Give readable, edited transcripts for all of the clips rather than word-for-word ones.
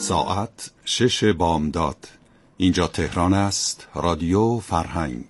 ساعت 6 بامداد. اینجا تهران است. رادیو فرهنگ.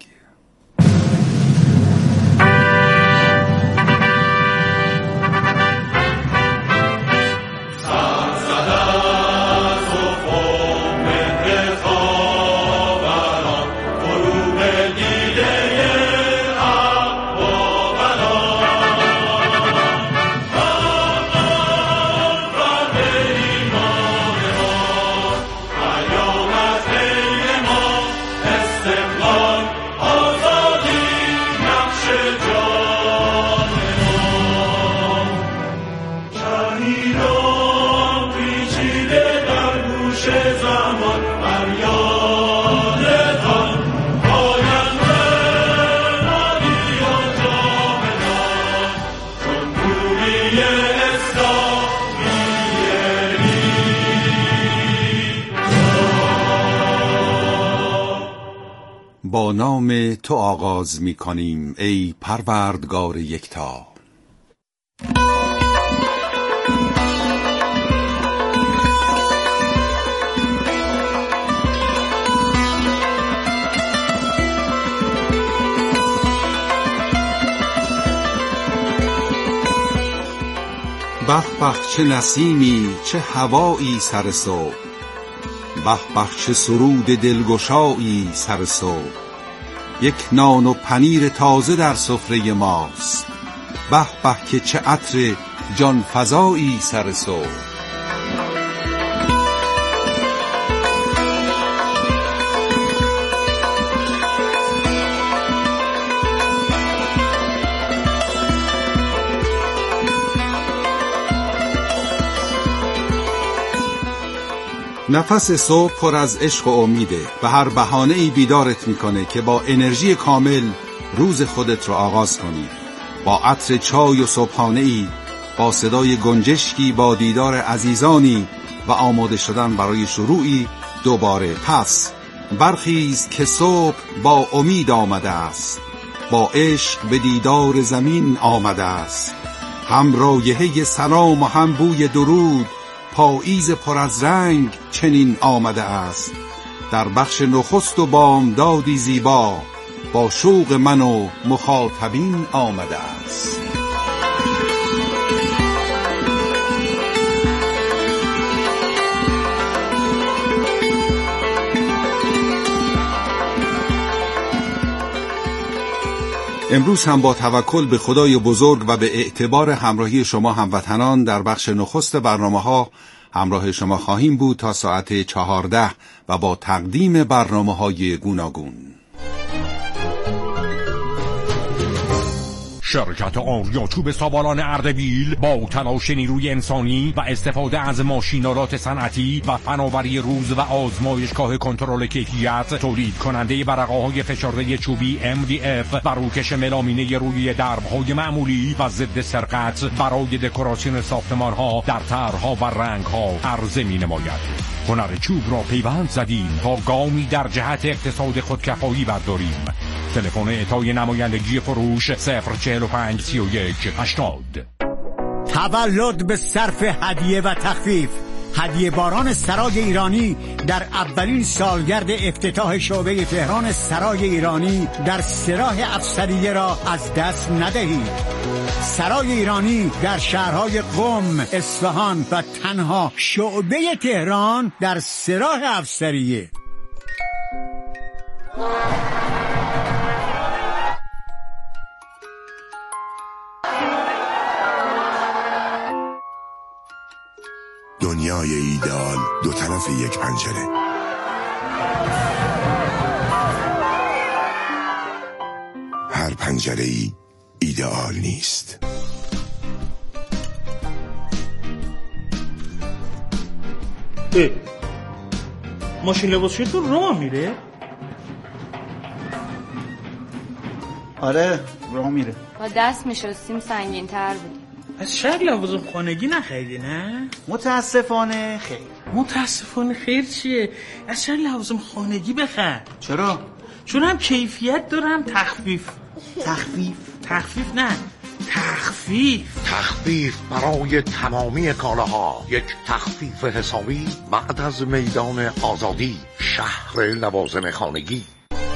با نام تو آغاز می کنیم ای پروردگار یکتا. به به چه نسیمی، چه هوایی سر صبح، به به چه سرود دلگشایی سر صبح. یک نان و پنیر تازه در سفره ماست، به به که چه عطر جان فزایی سر صبح. نفس صبح پر از عشق و امیده و هر بهانه‌ای بیدارت میکنه که با انرژی کامل روز خودت رو آغاز کنی، با عطر چای و صبحانه‌ای، با صدای گنجشکی، با دیدار عزیزانی و آماده شدن برای شروعی دوباره. پس برخیز که صبح با امید آمده است، با عشق به دیدار زمین آمده است. هم رایحه سلام و هم بوی درود، پاییز پر از رنگ چنین آمده است. در بخش نخست و بامدادی زیبا، با شوق من و مخاطبین آمده است. امروز هم با توکل به خدای بزرگ و به اعتبار همراهی شما هموطنان در بخش نخست برنامه‌ها همراه شما خواهیم بود تا ساعت 14 و با تقدیم برنامه‌های گوناگون. شرکت آریاچوب سابالان اردبیل با تلاش نیروی انسانی و استفاده از ماشینالات صنعتی و فناوری روز و آزمایشگاه کنترل کیفیت، تولید کننده ورقه‌های فشرده چوبی MDF و روکش ملامینه روی درب‌های معمولی و ضد سرقت برای دکوراسیون ساختمان‌ها در طرح‌ها و رنگ‌ها عرضه می‌نماید. هنر چوب را پیوند زدیم تا گامی در جهت اقتصاد خودکفایی برداریم. تلفن اعطای نمایندگی فروش 045 31 80. تولد به صرف هدیه و تخفیف. هدیه باران سرای ایرانی در اولین سالگرد افتتاح شعبه تهران سرای ایرانی در سراح افسریه را از دست ندهید. سرای ایرانی در شهرهای قم، اصفهان و تنها شعبه تهران در سراح افسریه. دنیای ایدئال دو طرف یک پنجره. هر پنجره ای ایدئال نیست. ماشین لباسشویی تو راه میره؟ آره راه میره. با دست میشستیم سنگین تر بود. از شهر لوازم خانگی نخریدی نه؟ متاسفانه خیر. متاسفانه خیر چیه؟ از شهر لوازم خانگی بخر. چرا؟ چون هم کیفیت داره هم تخفیف. تخفیف تخفیف نه، تخفیف برای تمامی کالاها. یک تخفیف حسابی بعد از میدان آزادی، شهر لوازم خانگی.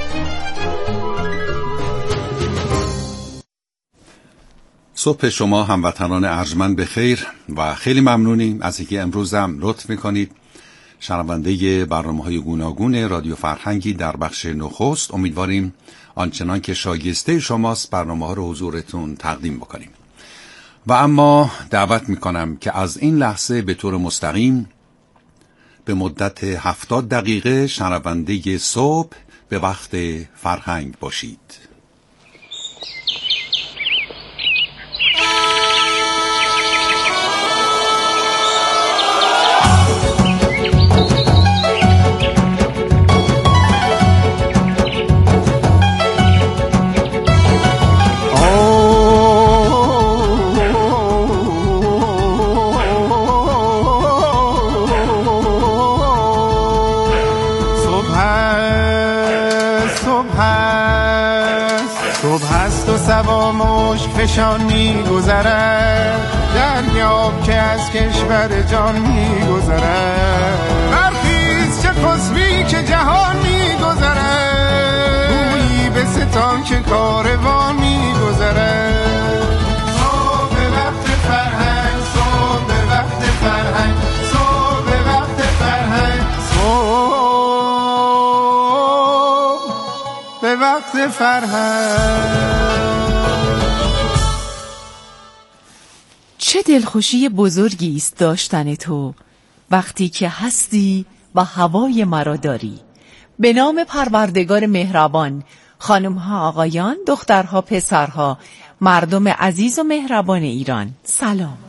صبح شما هموطنان ارجمند بخیر و خیلی ممنونیم از اینکه امروز هم لطف میکنید شنونده برنامه‌های گوناگون رادیو فرهنگی در بخش نخست. امیدواریم آنچنان که شایسته شماست برنامه‌ها رو حضورتون تقدیم بکنیم. و اما دعوت میکنم که از این لحظه به طور مستقیم به مدت 70 دقیقه شنونده صبح به وقت فرهنگ باشید. سوا مشک فشان می گذرد، دریاب که از کشور جان می گذرد. برخیز چه خسبی که جهان می گذرد، گویی به ستان که کاروان می گذرد. صبح به وقت فرهنگ، صبح به وقت فرهنگ، صبح به وقت فرهنگ، صبح به وقت فرهنگ. چه دلخوشی بزرگی است داشتن تو وقتی که هستی و هوای مرا داری. به نام پروردگار مهربان، خانم‌ها آقایان، دخترها پسرها، مردم عزیز و مهربان ایران، سلام.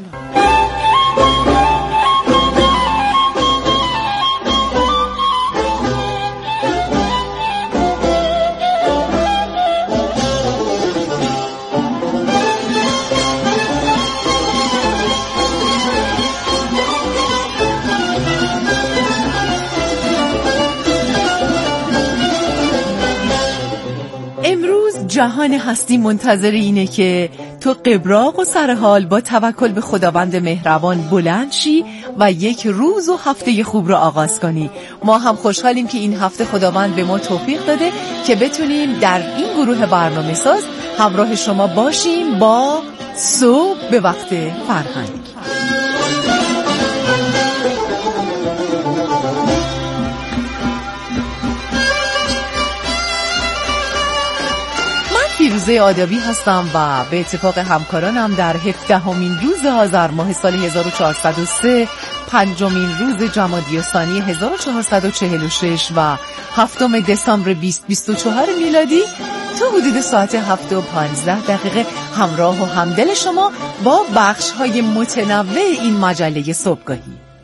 جهان هستی منتظر اینه که تو قبراق و سرحال با توکل به خداوند مهربان بلند شی و یک روز و هفته خوب رو آغاز کنی. ما هم خوشحالیم که این هفته خداوند به ما توفیق داده که بتونیم در این گروه برنامه ساز همراه شما باشیم با صبح به وقت فرهنگ. فیروزه آدابی هستم و به اتفاق همکارانم در 17مین روز آذر ماه سال 1403، 5مین روز جمادی الثانی 1446 و 7 دسامبر 2024 میلادی تا حدود ساعت 7:15 همراه و همدل شما با بخش‌های متنوع این مجله صبحگاهی.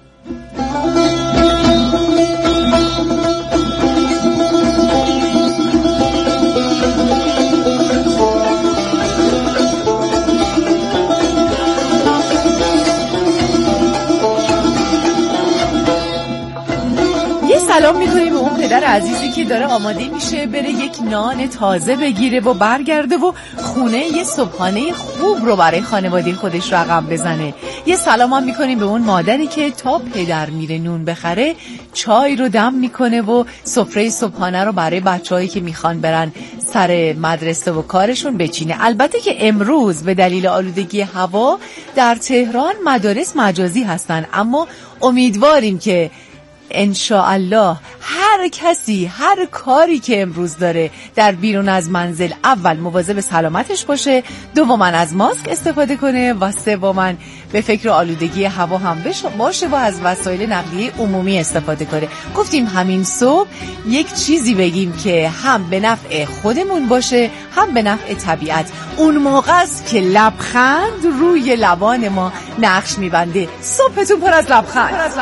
سلام میکنیم به اون پدر عزیزی که داره آماده میشه بره یک نان تازه بگیره و برگرده و خونه یه صبحانه خوب رو برای خانواده خودش رقم بزنه. یه سلام هم میکنیم به اون مادری که تا پدر میره نون بخره چای رو دم میکنه و سفره صبحانه رو برای بچه‌هایی که میخوان برن سر مدرسه و کارشون بچینه. البته که امروز به دلیل آلودگی هوا در تهران مدارس مجازی هستن، اما امیدواریم که انشاءالله هر کسی هر کاری که امروز داره در بیرون از منزل اول مواظب سلامتش باشه، دوما از ماسک استفاده کنه و سوما به فکر آلودگی هوا هم باشه و از وسایل نقلیه عمومی استفاده کنه. گفتیم همین صبح یک چیزی بگیم که هم به نفع خودمون باشه هم به نفع طبیعت. اون موقع است که لبخند روی لبان ما نقش میبنده. صبحتون پر از لبخند.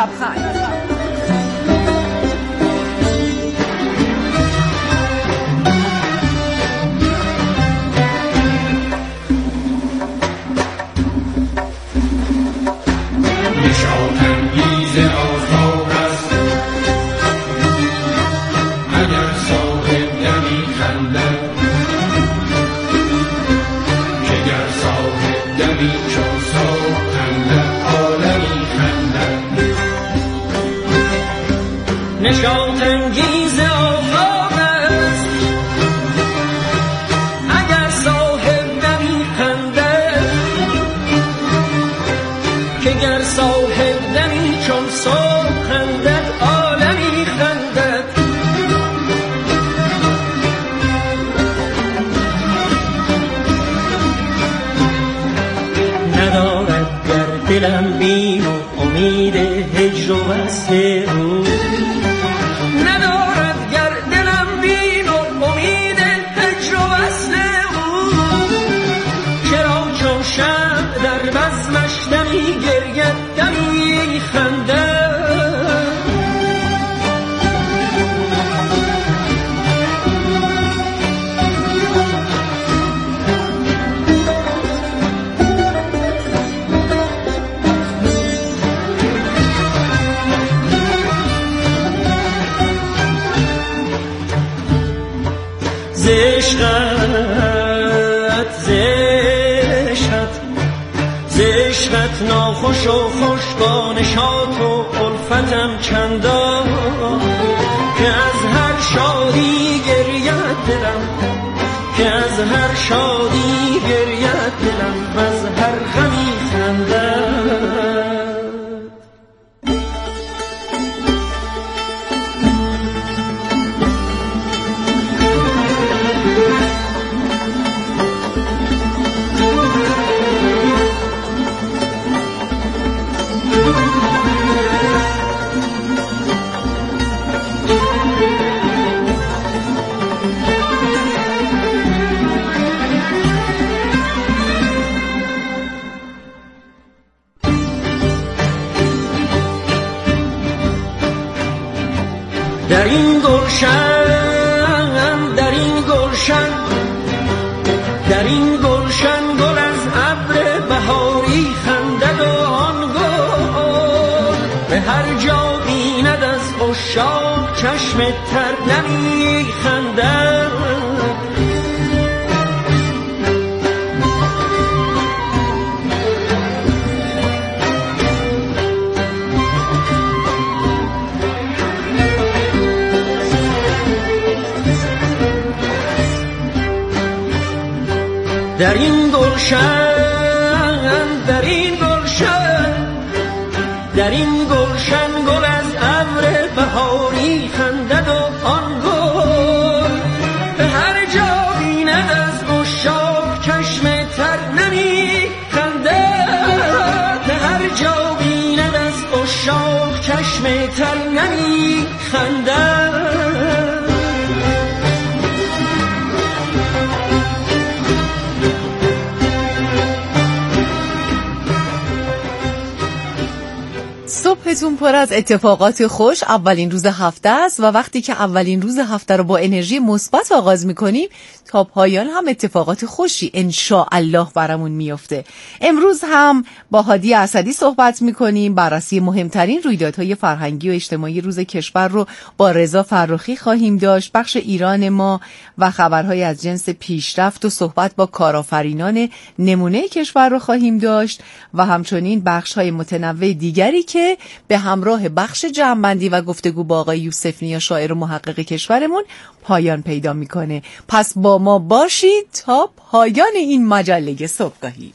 که گر صاحب دمی چون صبح خندد عالمی خندد نشاط انگیز آفاق است اگر صاحب دمی خندد که گر صاحب دمی چون صبح خندد عالمی خندد ندارد در دلم بیم و امید هجر و وصل او ندارد گر دلم بیم و امید هجر و وصل او چرا چون شمع در بزمش دمی گرید دمی خندد زشقت ناخوش و خوش با نشاط و الفتم چندان که از هر شادی گرید دلم که از هر شادی گرید دلم و از هر غمی خندد در این گلشن گل از ابر بهاری خندد و آن گل به هر جا بیند از عشاق چشم تر نمی خندد در این گلشن گل از ابر بهاری خندد و آن گل به هر جا بیند از عشاق چشم تر نمی خندد به هر جا بیند از عشاق چشم تر نمی خندد صبحتون پر از اتفاقات خوش. اولین روز هفته است و وقتی که اولین روز هفته رو با انرژی مثبت آغاز میکنیم تا پایان هم اتفاقات خوشی ان شاء الله برامون میفته. امروز هم با هادی اسدی صحبت میکنیم. بررسی مهمترین رویدادهای فرهنگی و اجتماعی روز کشور رو با رضا فرخی خواهیم داشت. بخش ایران ما و خبرهای از جنس پیشرفت و صحبت با کارآفرینان نمونه کشور رو خواهیم داشت و همچنین بخش‌های متنوع دیگری که به همراه بخش جمع‌بندی و گفتگو با آقای یوسف نیا شاعر و محقق کشورمون پایان پیدا میکنه. پس با ما باشید تا پایان این مجله صبحگاهی.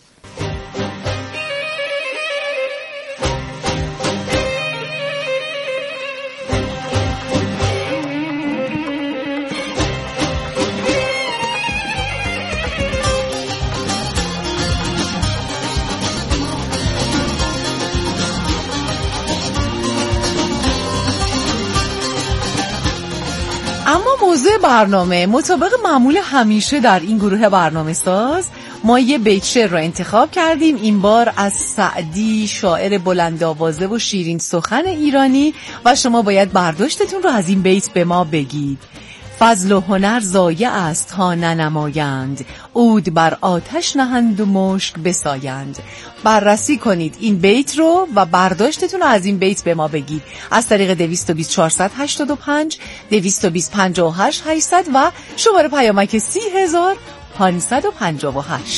اما موضوع برنامه مطابق معمول همیشه در این گروه برنامه ساز ما یه بیت شعر رو انتخاب کردیم. این بار از سعدی، شاعر بلندآوازه و شیرین سخن ایرانی، و شما باید برداشتتون رو از این بیت به ما بگید. فضل و هنر ضایع است ها ننمایند، عود بر آتش نهند و مشک بسایند. بررسی کنید این بیت رو و برداشتتون رو از این بیت به ما بگید از طریق 220 485 220 58 800 و شماره پیامک 30558.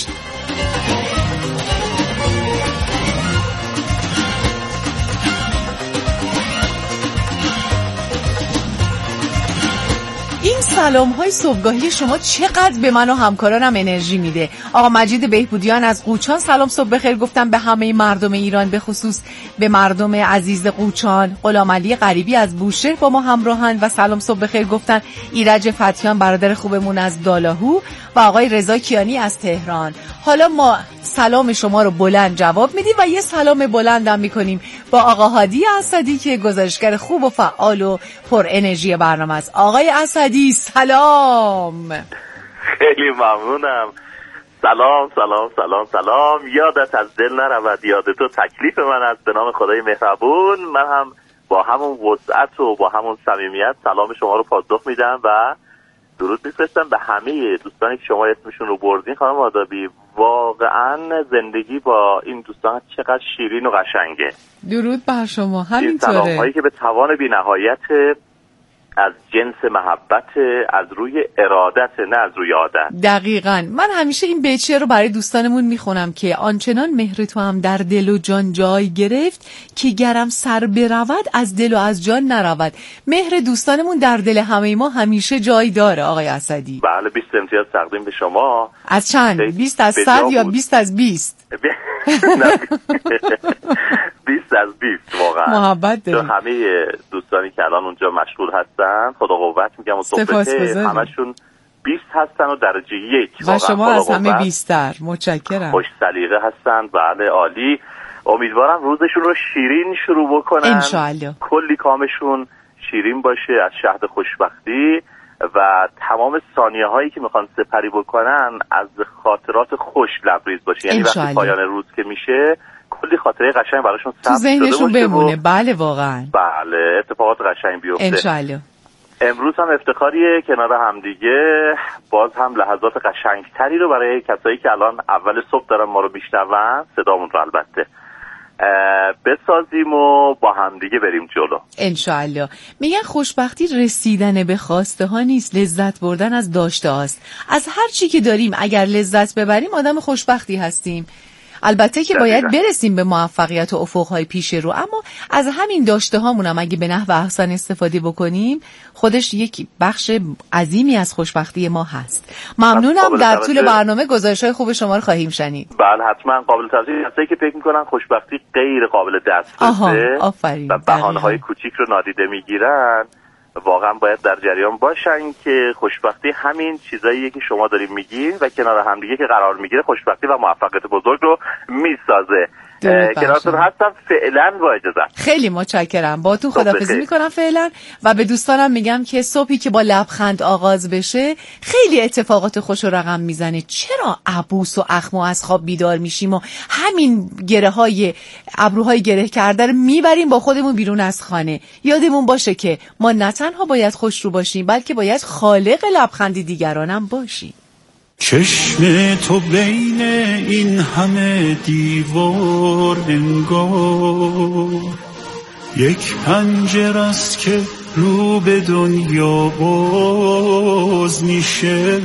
این سلام‌های صبحگاهی شما چقدر به من و همکارانم انرژی میده. آقا مجید بهبودیان از قوچان سلام صبح بخیر گفتم به همه مردم ایران، به خصوص به مردم عزیز قوچان. غلامعلی غریبی از بوشهر با ما همراهن و سلام صبح بخیر گفتن. ایرج فتیان برادر خوبمون از دالاهو و آقای رضا کیانی از تهران. حالا ما سلام شما رو بلند جواب میدیم و یه سلام بلند هم میکنیم با آقا هادی اسدی که گزارشگر خوب و فعال و پر انرژی برنامه است. آقای اسدی سلام. خیلی ممنونم. سلام سلام سلام سلام. یادت از دل نرود، یاد تو تکلیف من است. به نام خدای مهربون من هم با همون وسعت و با همون صمیمیت سلام شما رو پاسخ میدم و درود میفرستم به همه دوستانی که شما اسمشون رو بردین. خانم آدابی، واقعا زندگی با این دوستان چقدر شیرین و قشنگه. درود بر شما. همینطوره. این سلام هایی که به توان بی‌نهایت از جنس محبت، از روی ارادت، نه از روی عادت. دقیقاً. من همیشه این بیتیه رو برای دوستانمون میخونم که آنچنان مهر تو هم در دل و جان جای گرفت که گرم سر برود از دل و از جان نرود. مهر دوستانمون در دل همه ما همیشه جای داره آقای اسدی. بله 20 امتیاز تقدیم به شما. از چند؟ 20 از 100 یا 20 از 20؟ 20 از 20 واقعا. محبت داریم. همه دوستانی که الان اونجا مشغول هستن خدا قوت میگم و صحبته همشون 20 هستن و درجه 1 و شما از همه 20 تر. متشکرم. خوش سلیقه هستن. بله عالی. امیدوارم روزشون رو شیرین شروع بکنن. انشالله. کلی کامشون شیرین باشه از شهد خوشبختی و تمام ثانیه هایی که میخوان سپری بکنن از خاطرات خوش لبریز باشه. یعنی وقتی پایان روز که میشه کلی خاطره قشنگ براشون ثبت شده باشه. تو ذهنشون بمونه. بله واقعا. بله اتفاقات قشنگ بیفته. انشالله. امروز هم افتخاریه کنار همدیگه باز هم لحظات قشنگتری رو برای کسایی که الان اول صبح دارن ما رو میشنون صدامون رو البته بسازیم و با همدیگه بریم جلو انشالله. میگن خوشبختی رسیدن به خواسته ها نیست، لذت بردن از داشته هاست. از هر چی که داریم اگر لذت ببریم آدم خوشبختی هستیم. البته که باید برسیم به موفقیت و افقهای پیش رو، اما از همین داشته هامونم اگه به نحو احسن استفاده بکنیم خودش یک بخش عظیمی از خوشبختی ما هست. ممنونم. در طول برنامه گزارش‌های خوب شما رو خواهیم شنید. بله حتما. قابل توجیه کسایی که فکر می‌کنن خوشبختی غیر قابل دسترسه و بهانه‌های کوچیک رو نادیده میگیرن، واقعا باید در جریان باشن که خوشبختی همین چیزاییه که شما دارین میگین و کنار هم دیگه که قرار میگیره خوشبختی و موفقیت بزرگ رو میسازه. کنارتون هستم فعلا با اجازت. خیلی متشکرم. با تو خداحافظی میکنم فعلا و به دوستانم میگم که صبحی که با لبخند آغاز بشه خیلی اتفاقات خوش و رقم میزنه. چرا عبوس و اخمو از خواب بیدار میشیم و همین گره های ابروهای گره کرده رو میبریم با خودمون بیرون از خانه؟ یادمون باشه که ما نه تنها باید خوش رو باشیم بلکه باید خالق لبخند دیگرانم باشیم. چشم تو بین این همه دیوار انگار یک پنجره است که رو به دنیا باز میشه،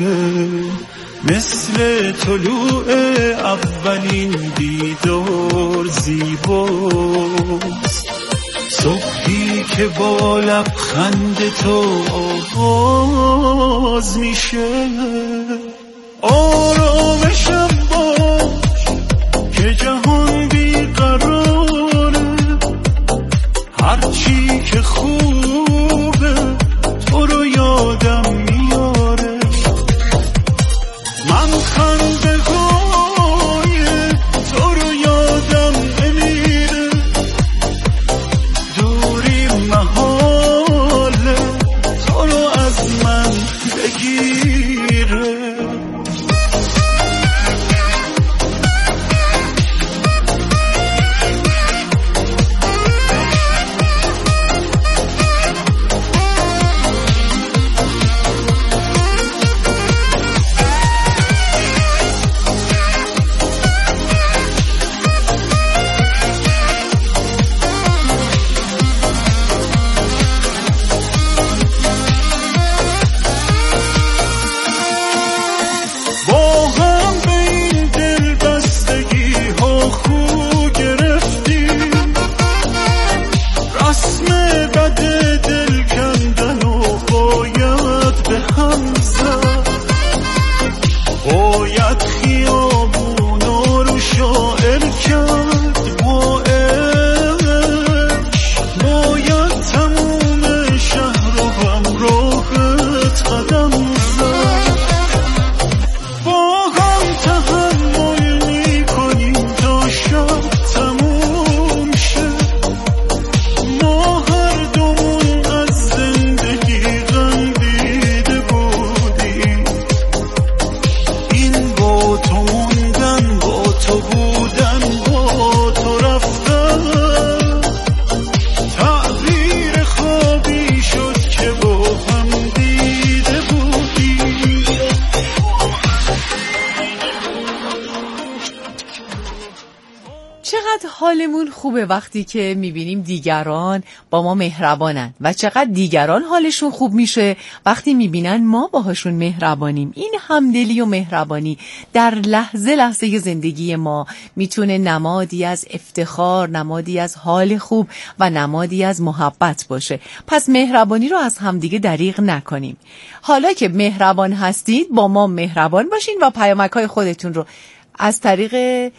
مثل طلوع اولین دیدار زیباست، صبحی که با لبخند تو آغاز میشه. آرامشم باش که جهان بیقراره، هرچی که خوبه تو رو یادم میاره، من خنده های تو رو یادم نمیره، دوری محاله تو رو از من بگیره. چقدر حالمون خوبه وقتی که میبینیم دیگران با ما مهربانن و چقدر دیگران حالشون خوب میشه وقتی میبینن ما باهاشون مهربانیم. این همدلی و مهربانی در لحظه لحظه زندگی ما میتونه نمادی از افتخار، نمادی از حال خوب و نمادی از محبت باشه. پس مهربانی رو از همدیگه دریغ نکنیم. حالا که مهربان هستید با ما مهربان باشین و پیامک‌های خودتون رو از طریق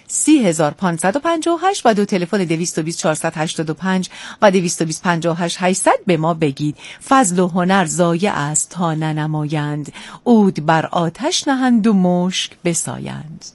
30558 و دو تلفن 220 485 و 220 58 800 به ما بگید. فضل و هنر ضایع است تا ننمایند، عود بر آتش نهند و مشک بسایند.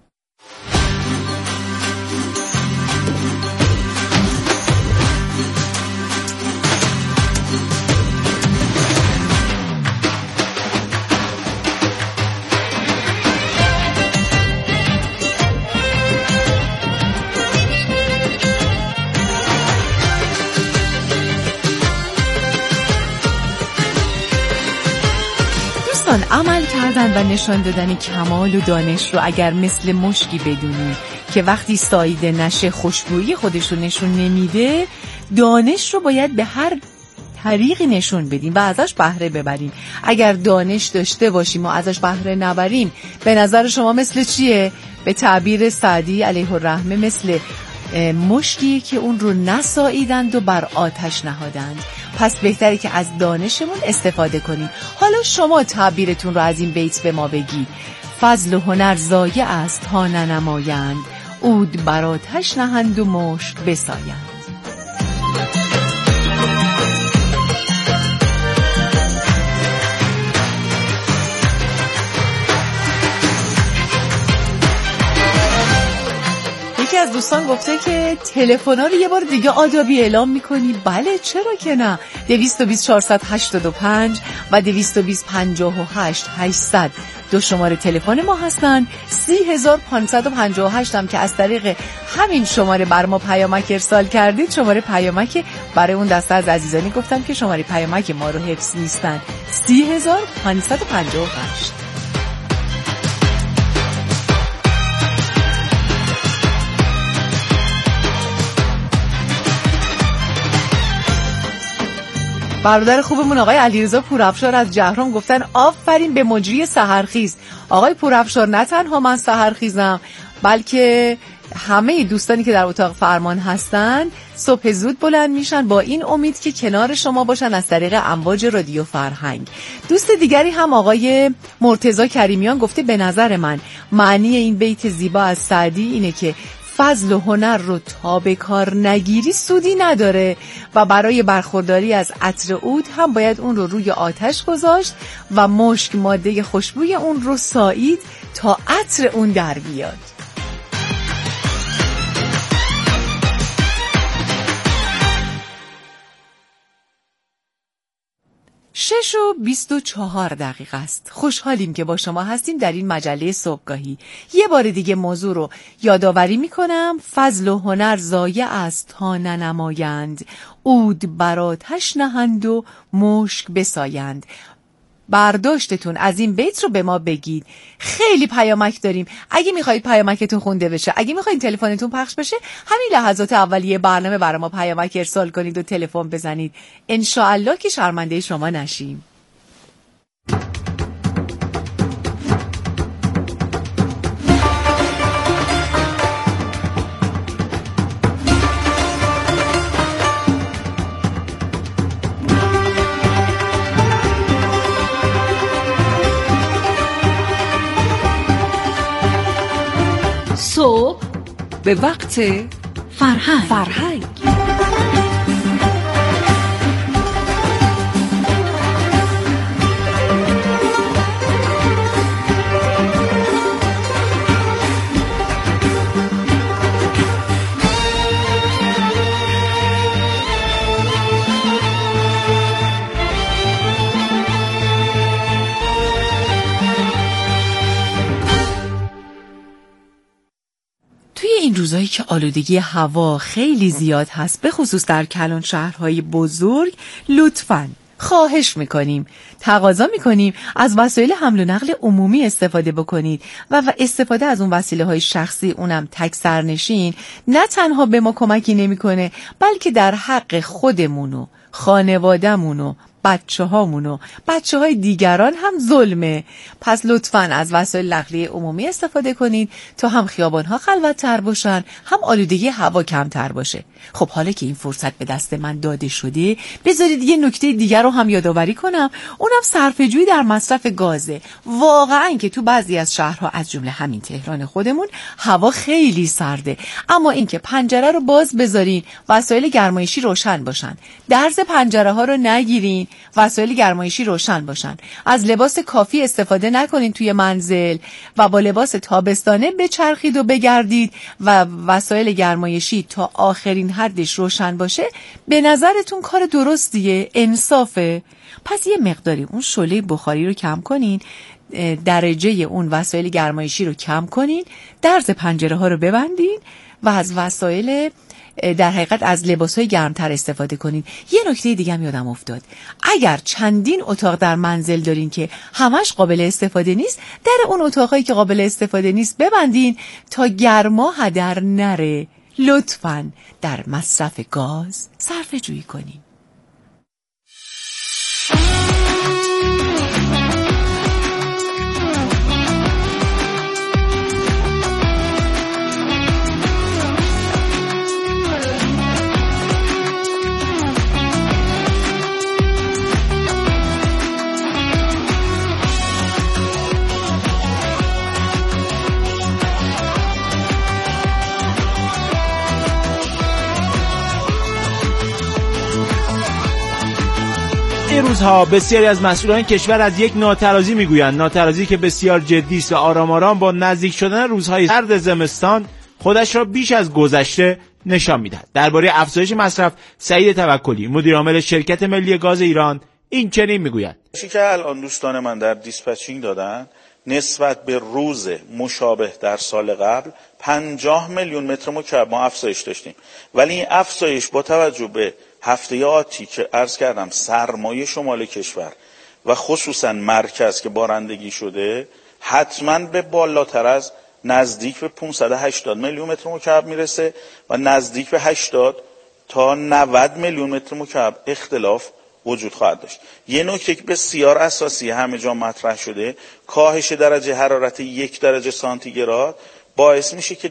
عمل کردن و نشان دادن کمال و دانش رو اگر مثل مشکی بدونی که وقتی ساییده نشه خوشبویی خودش رو نشون نمیده، دانش رو باید به هر طریقی نشون بدیم و ازش بهره ببریم. اگر دانش داشته باشیم و ازش بهره نبریم، به نظر شما مثل چیه؟ به تعبیر سعدی علیه الرحمه مثل مشکی که اون رو نساییدند و بر آتش نهادند. پس بهتره که از دانشمون استفاده کنیم. حالا شما تعبیرتون رو از این بیت به ما بگید. فضل و هنر ضایع است تا ننمایند، عود بر آتش نهند و مشک بسایند. یکی از دوستان گفته که تلفن‌ها رو یه بار دیگه آدابی اعلام می‌کنی. بله چرا که نه. 220 485 و 220 58 800 دو شماره تلفن ما هستن. 30558 هم که از طریق همین شماره بر ما پیامک ارسال کردید، شماره پیامک برای اون دسته از عزیزانی گفتم که شماره پیامک ما رو حفظ نیستن. 30558. برادر خوبمون آقای علیرضا پورافشار از جهرم گفتن آفرین به مجری سحرخیز. آقای پورافشار، نه تنها من سحرخیزم بلکه همه دوستانی که در اتاق فرمان هستن صبح زود بلند میشن با این امید که کنار شما باشن از طریق امواج رادیو فرهنگ. دوست دیگری هم آقای مرتضی کریمیان گفته به نظر من معنی این بیت زیبا از سعدی اینه که فضل و هنر رو تا به کار نگیری سودی نداره و برای برخورداری از عطر عود هم باید اون رو روی آتش گذاشت و مشک ماده خوشبوی اون رو سایید تا عطر اون در بیاد. 6:24 است. خوشحالیم که با شما هستیم در این مجله صبحگاهی. یه بار دیگه موضوع رو یادآوری میکنم. فضل و هنر ضایع است تا ننمایند، عود بر آتش نهند و مشک بسایند. برداشتتون از این بیت رو به ما بگید. خیلی پیامک داریم. اگه میخواید پیامکتون خونده بشه، اگه میخواید تلفنتون پخش بشه، همین لحظات اولیه برنامه برای ما پیامک ارسال کنید و تلفن بزنید. انشاءالله که شرمنده شما نشیم. صبح به وقت فرهنگ. این روزایی که آلودگی هوا خیلی زیاد هست، به خصوص در کلان شهرهای بزرگ، لطفاً خواهش میکنیم، تقاضا میکنیم از وسایل حمل و نقل عمومی استفاده بکنید و استفاده از اون وسیله های شخصی، اونم تک سرنشین، نه تنها به ما کمکی نمیکنه بلکه در حق خودمون و خانواده‌مون و بچه های دیگران هم ظلمه. پس لطفاً از وسایل نقلیه عمومی استفاده کنید تا هم خیابان‌ها خلوت‌تر باشن، هم آلودگی هوا کمتر باشه. خب حالا که این فرصت به دست من داده شده، بذارید یه نکته دیگر رو هم یادآوری کنم، اونم صرفه‌جویی در مصرف گازه. واقعاً که تو بعضی از شهرها از جمله همین تهران خودمون هوا خیلی سرده، اما اینکه پنجره رو باز بذارین، وسایل گرمایشی روشن باشن، درز پنجره ها رو نگیرین، وسایل گرمایشی روشن باشن، از لباس کافی استفاده نکنین توی منزل و با لباس تابستانه بچرخید و بگردید و وسایل گرمایشی تا آخرین حدش روشن باشه. به نظرتون کار درستیه؟ انصافه؟ پس یه مقداری اون شعله بخاری رو کم کنین، درجه اون وسایل گرمایشی رو کم کنین، درز پنجره ها رو ببندین و از وسایل در حقیقت از لباس‌های گرمتر استفاده کنین. یه نکته دیگه هم یادم افتاد، اگر چندین اتاق در منزل دارین که همش قابل استفاده نیست، در اون اتاقایی که قابل استفاده نیست ببندین تا گرما هدر نره. لطفاً در مصرف گاز صرفه‌جویی کنین. این روزها بسیاری از مسئولان کشور از یک ناترازی میگویند، ناترازی که بسیار جدی است و آرام آرام با نزدیک شدن روزهای سرد زمستان خودش را بیش از گذشته نشان میدهد. درباره افزایش مصرف سعید توکلی، مدیر عامل شرکت ملی گاز ایران، این چنین میگوید: چیزی که الان دوستان من در دیسپچینگ دادن نسبت به روز مشابه در سال قبل 50 میلیون متر مکعب ما افزایش داشتیم، ولی این افزایش با توجه به هفته آتی که عرض کردم سرمایه شمال کشور و خصوصا مرکز که بارندگی شده، حتما به بالاتر از نزدیک به 580 میلیون متر مکعب میرسه و نزدیک به 80 تا 90 میلیون متر مکعب اختلاف وجود خواهد داشت. یه نکته که بسیار اساسی همه جا مطرح شده، کاهش درجه حرارت 1 درجه سانتیگراد باعث میشه که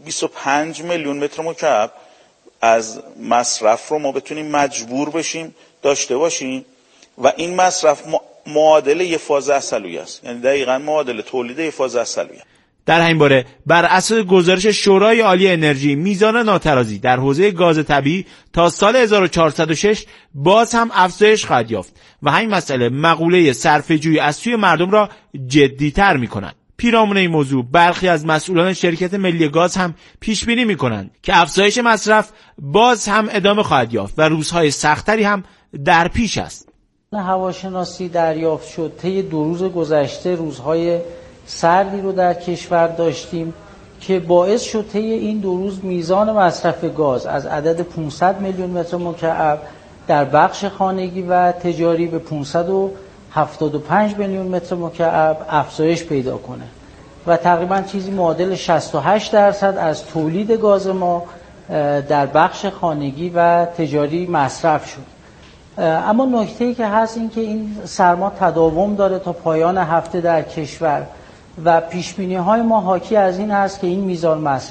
25 میلیون متر مکعب از مصرف رو ما بتونیم مجبور بشیم داشته باشیم و این مصرف معادل یه فاز عسلویی است، یعنی دقیقاً معادل تولید یه فاز عسلویی. در همین باره بر اساس گزارش شورای عالی انرژی، میزان ناترازی در حوزه گاز طبیعی تا سال 1406 باز هم افزایش خواهد یافت و همین مسئله مقوله صرفه‌جویی از سوی مردم را جدی‌تر می‌کند. پیرامون این موضوع برخی از مسئولان شرکت ملی گاز هم پیش بینی می‌کنند که افزایش مصرف باز هم ادامه خواهد یافت و روزهای سختری هم در پیش است. هواشناسی دریافت شد طی 2 روز گذشته روزهای سردی رو در کشور داشتیم که باعث شد طی این 2 روز میزان مصرف گاز از عدد 500 میلیون متر مکعب در بخش خانگی و تجاری به 575 میلیون متر مکعب افزایش پیدا کنه و تقریبا چیزی معادل 68% از تولید گاز ما در بخش خانگی و تجاری مصرف شد. اما نکته‌ای که هست این که این سرما تداوم داره تا پایان هفته در کشور و پیشبینی‌های ما حاکی از این هست که این میزان مصرف